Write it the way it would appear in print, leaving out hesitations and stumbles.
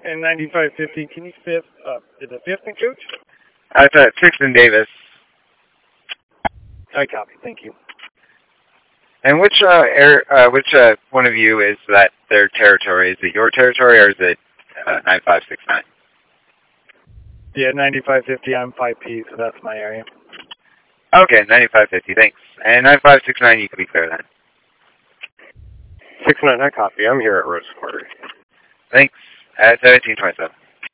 And 9550, can you fifth, is it fifth and coach? It's sixth and Davis. I copy, thank you. And which one of you is that their territory? Is it your territory or is it 9569? Yeah, 9550, I'm 5P, so that's my area. Okay, 9550, thanks. And 9569, you can be clear then. 69, I copy. I'm here at Rose Quarter. Thanks. At 1727.